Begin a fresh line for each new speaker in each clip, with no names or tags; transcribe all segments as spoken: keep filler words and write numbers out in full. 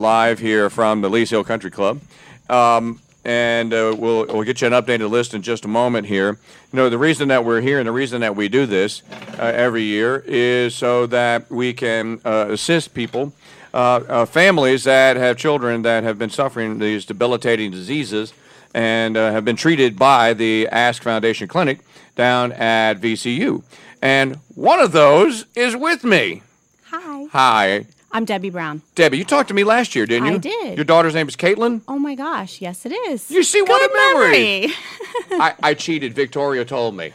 live here from the Lee's Hill Country Club. Um, and uh, we'll, we'll get you an updated list in just a moment here. You know, the reason that we're here and the reason that we do this uh, every year is so that we can uh, assist people, uh, uh, families that have children that have been suffering these debilitating diseases and uh, have been treated by the Ask Foundation Clinic down at V C U. And one of those is with me.
Hi.
Hi.
I'm Debbie Brown.
Debbie, you talked to me last year, didn't you?
I did.
Your daughter's name is Caitlin?
Oh, my gosh. Yes, it is.
You see, what
Good
a memory.
memory.
I, I cheated. Victoria told me.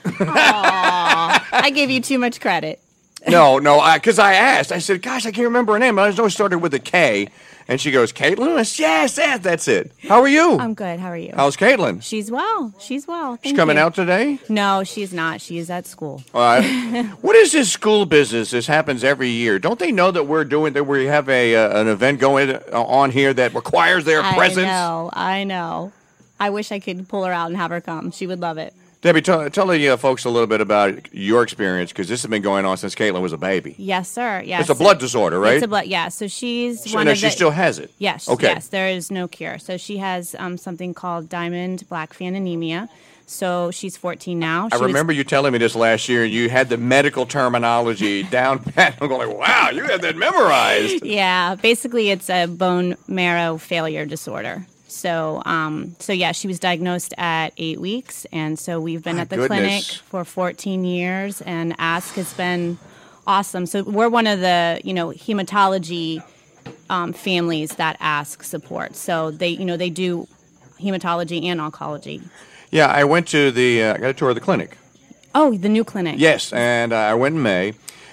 Aw, I gave you too much credit.
No, no, because I, I asked. I said, gosh, I can't remember her name. I know it started with a K. And she goes, Caitlin? I said, yes, yes, that's it. How are you?
I'm good. How are you?
How's Caitlin?
She's well. She's well. Thank
She's coming
you.
out today?
No, she's not. She's at school.
All right. What is this school business? This happens every year. Don't they know that we're doing that? We have a uh, an event going on here that requires their presence.
I know. I know. I wish I could pull her out and have her come. She would love it.
Debbie, tell, tell the uh, folks a little bit about your experience, because this has been going on since Caitlin was a baby.
Yes, sir. Yes.
It's a blood disorder, right?
It's a blood. Yeah. So she's
So,
one
no,
of
she
the.
still has it.
Yes.
Okay.
Yes. There is no cure. So she has um, something called Diamond Black Fan Anemia. So she's fourteen now.
I
She
remember
was,
you telling me this last year, and you had the medical terminology down pat. I'm going, wow, you had that memorized.
Yeah. Basically, it's a bone marrow failure disorder. So, um, so yeah, she was diagnosed at eight weeks, and so we've been
My
at the
goodness.
clinic for fourteen years, and Ask has been awesome. So we're one of the, you know, hematology um, families that Ask supports. So they, you know, they do hematology and oncology.
Yeah, I went to the, uh, I got a tour of the clinic.
Oh, the new clinic.
Yes, and uh, I went in May,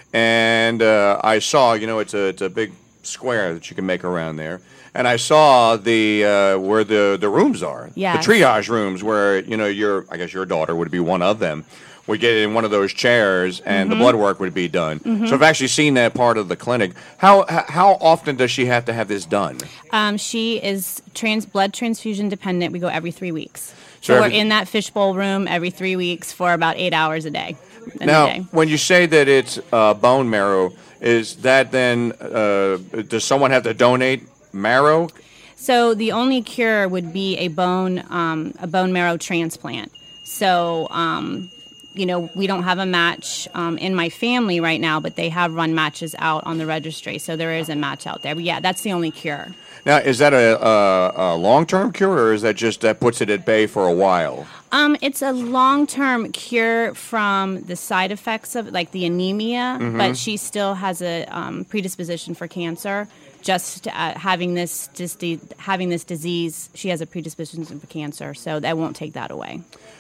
and uh, I saw, you know, it's a, it's a big square that you can make around there. And I saw the uh, where the, the rooms are,
Yes.
the triage rooms, where you know your I guess your daughter would be one of them. Would get in one of those chairs, and the blood work would be done. So I've actually seen that part of the clinic. How h- how often does she have to have this done?
Um, she is trans blood transfusion dependent. We go every three weeks.
So
So, we're
every-
in that fishbowl room every three weeks for about eight hours a day. in
Now,
the day.
when you say that it's uh, bone marrow, is that then uh, does someone have to donate marrow?
So the only cure would be a bone um, a bone marrow transplant. So um, you know, we don't have a match um, in my family right now, but they have run matches out on the registry. So there is a match out there. But yeah, that's the only cure.
Now, is that a, a, a long-term cure, or is that just that puts it at bay for a while?
Um, it's a long-term cure from the side effects of like the anemia, but she still has a um, predisposition for cancer. Just uh, having this just the, having this disease, she has a predisposition for cancer, so that won't take that away.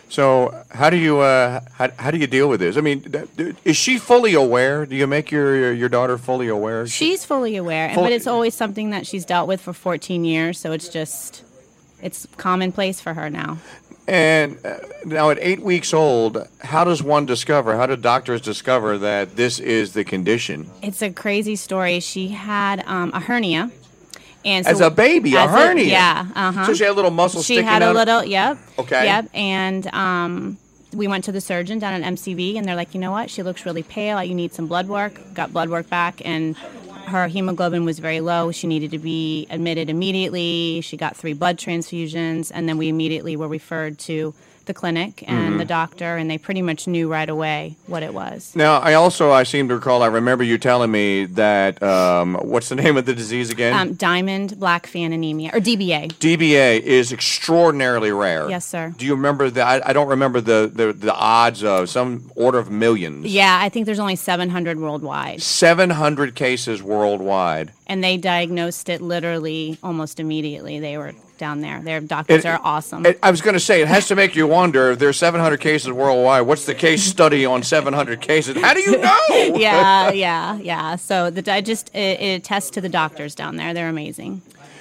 So how do you uh, how, how do you deal with this? I mean, th- is she fully aware? Do you make your your daughter fully aware?
She's fully aware,
Full-
but it's always something that she's dealt with for fourteen years, so it's just it's commonplace for her now.
And uh, now at eight weeks old, how does one discover? How do doctors discover that this is the condition?
It's a crazy story. She had um, a hernia. And so
As a baby, a
as
hernia?
yeah, uh-huh.
So she had a little muscle
She
sticking
had a
out?
little, yep.
Okay.
Yep, and um, we went to the surgeon down at M C V, and they're like, you know what, she looks really pale. You need some blood work. Got blood work back, and her hemoglobin was very low. She needed to be admitted immediately. She got three blood transfusions, and then we immediately were referred to the clinic and
Mm-hmm.
the doctor, and they pretty much knew right away what it was.
Now, I also, I seem to recall, I remember you telling me that, um, what's the name of the disease again?
Um, Diamond Black Fan Anemia, or D B A.
D B A is extraordinarily rare.
Yes, sir.
Do you remember the, I, I don't remember the, the, the odds of some order of millions.
Yeah, I think there's only seven hundred worldwide.
seven hundred cases worldwide.
And they diagnosed it literally almost immediately. They were down there. Their doctors
It-
are awesome.
It, I was going to say, it has to make you wonder, if there's seven hundred cases worldwide, what's the case study on seven hundred cases? How do you know?
yeah, yeah, yeah. So the I just it, it attests to the doctors down there. They're amazing.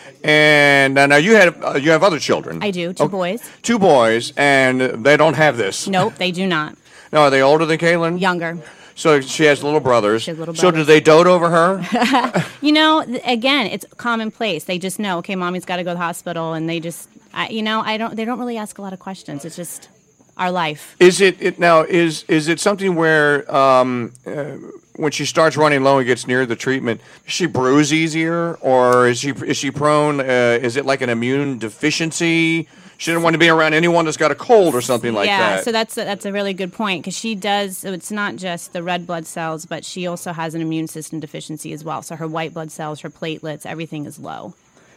And uh, now you had uh, you have other children.
I do. Two
Oh,
boys.
Two boys, and they don't have this.
Nope, they do not.
No, are they older than Caitlin?
Younger.
So she has little brothers.
She has little
So do
brothers.
they dote over her?
You know, th- again, it's commonplace. They just know, okay, mommy's got to go to the hospital, and they just, I, you know, I don't. They don't really ask a lot of questions. It's just our life.
Is it, it now? Is is it something where um, uh, when she starts running low and gets near the treatment, does she bruise easier, or is she is she prone? Uh, is it like an immune deficiency? She didn't want to be around anyone that's got a cold or something like
yeah,
that.
Yeah, so that's a, that's a really good point because she does. So it's not just the red blood cells, but she also has an immune system deficiency as well. So her white blood cells, her platelets, everything is low.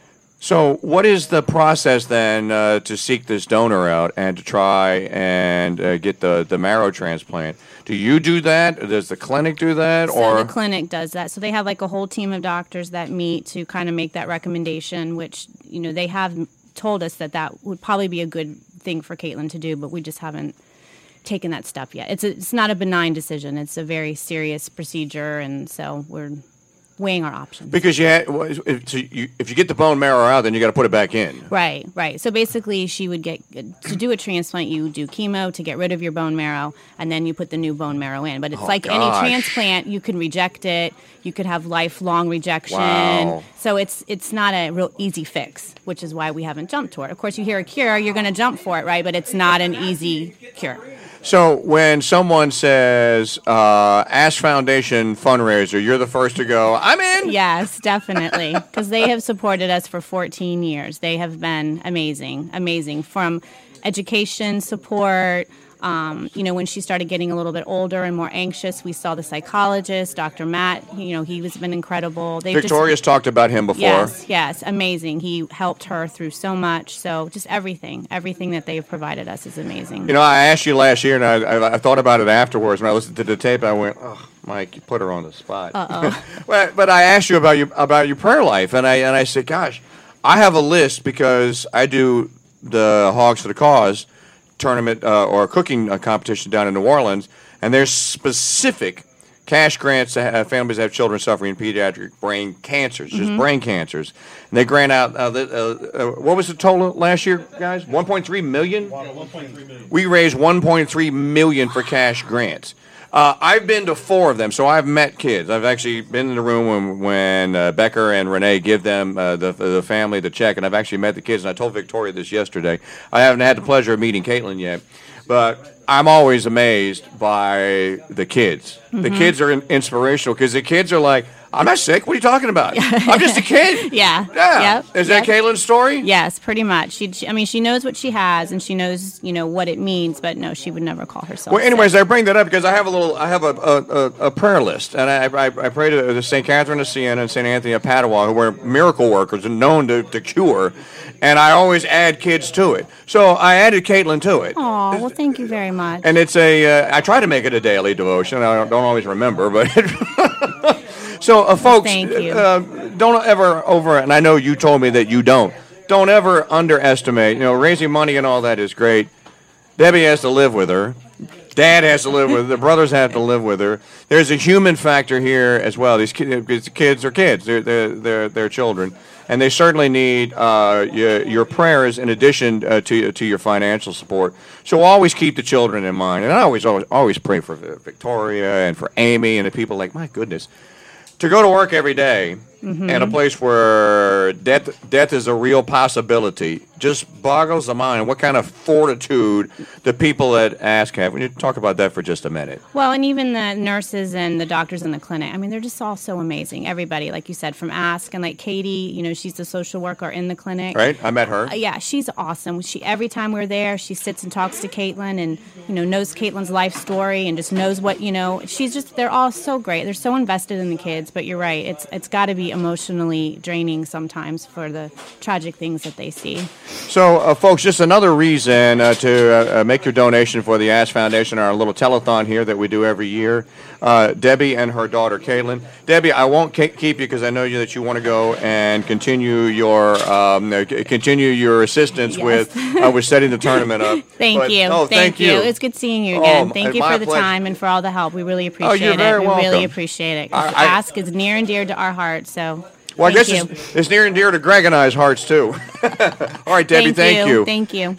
So what is the process then uh, to seek this donor out and to try and uh, get the, the marrow transplant? Do you do that? Does the clinic do that?
So
or
the clinic does that. So they have like a whole team of doctors that meet to kind of make that recommendation, which, you know, they have told us that that would probably be a good thing for Caitlin to do, but we just haven't taken that step yet. It's a, it's not a benign decision. It's a very serious procedure, and so we're weighing our options.
Because you, had, if, so you if you get the bone marrow out, then you got to put it back in.
Right, right. So basically, she would get to do a transplant. You do chemo to get rid of your bone marrow, and then you put the new bone marrow in. But it's
oh,
like
gosh.
any transplant, you can reject it. You could have lifelong rejection.
Wow.
So it's it's not a real easy fix, which is why we haven't jumped to it. Of course, you hear a cure, you're going to jump for it, right? But it's not an easy cure.
So when someone says uh, Ask Foundation fundraiser, you're the first to go, I'm in.
Yes, definitely, because they have supported us for fourteen years. They have been amazing, amazing, from education support. Um, you know, when she started getting a little bit older and more anxious, we saw the psychologist, Doctor Matt. You know, he has been incredible. They've
Victoria's
just,
talked about him before.
Yes, yes, amazing. He helped her through so much. So just everything, everything that they've provided us is amazing.
You know, I asked you last year, and I, I, I thought about it afterwards. When I listened to the tape, I went, "Oh, Mike, you put her on the spot."
Uh-oh.
but, but I asked you about your about your prayer life, and I and I said, "Gosh, I have a list because I do the Hogs for the Cause tournament uh, or cooking uh, competition down in New Orleans, and there's specific cash grants to have families that have children suffering pediatric brain cancers, mm-hmm. just brain cancers. And they grant out, uh, the, uh, uh, what was the total last year, guys? one point three million dollars?
one point three million dollars.
We raised one point three million dollars for cash grants. Uh, I've been to four of them, so I've met kids. I've actually been in the room when, when uh, Becker and Renee give them uh, the the family the check, and I've actually met the kids. And I told Victoria this yesterday. I haven't had the pleasure of meeting Caitlin yet, but I'm always amazed by the kids. Mm-hmm. The kids are in, inspirational because the kids are like, I'm not sick. What are you talking about? I'm just a kid.
Yeah.
Yeah.
Yep.
Is
yep.
that Caitlin's story?
Yes, pretty much. She, she, I mean, she knows what she has, and she knows, you know, what it means. But no, she would never call herself.
Well, anyways,
sick.
I bring that up because I have a little, I have a a, a, a prayer list, and I, I I pray to the Saint Catherine of Siena and Saint Anthony of Padua, who are miracle workers and known to, to cure, and I always add kids to it. So I added Caitlin to it.
Oh, well, thank you very much.
And it's a, uh, I try to make it a daily devotion. I don't, don't always remember, but. So, uh, folks,
Thank you.
Uh, don't ever over, and I know you told me that you don't, don't ever underestimate, you know, raising money and all that is great. Debbie has to live with her. Dad has to live with her. The brothers have to live with her. There's a human factor here as well. These kids, kids are kids. They're, they're, they're, they're children. And they certainly need uh, your, your prayers in addition uh, to, to your financial support. So always keep the children in mind. And I always, always, always pray for Victoria and for Amy and the people like, my goodness. To go to work every day mm-hmm. in a place where death death is a real possibility just boggles the mind. What kind of fortitude the people that ask have? We need to talk about that for just a minute.
Well, and even the nurses and the doctors in the clinic, I mean, they're just all so amazing. Everybody, like you said, from Ask and like Katie, you know, she's the social worker in the clinic.
Right, I met her.
Uh, yeah, she's awesome. She every time we're there, she sits and talks to Caitlin and, you know, knows Caitlin's life story and just knows what, you know, she's just, they're all so great. They're so invested in the kids, but you're right. It's it's got to be emotionally draining sometimes for the tragic things that they see.
So, uh, folks, just another reason uh, to uh, make your donation for the Ask Foundation, our little telethon here that we do every year. Uh, Debbie and her daughter, Caitlin. Debbie, I won't ke- keep you because I know you that you want to go and continue your um, uh, continue your assistance
yes.
with uh, with setting the tournament up.
Thank
but,
you.
Oh,
thank,
thank you.
It's good seeing you again.
Oh,
thank you for the
pleasure.
time and for all the help. We really appreciate
oh, you're
it.
very
we
welcome.
really appreciate it.
I, I,
Ask is near and dear to our hearts. So.
Well, I
Thank
guess
you.
it's, it's near and dear to Greg and I's hearts, too. All right, Debbie,
thank,
thank
you.
you.
Thank you.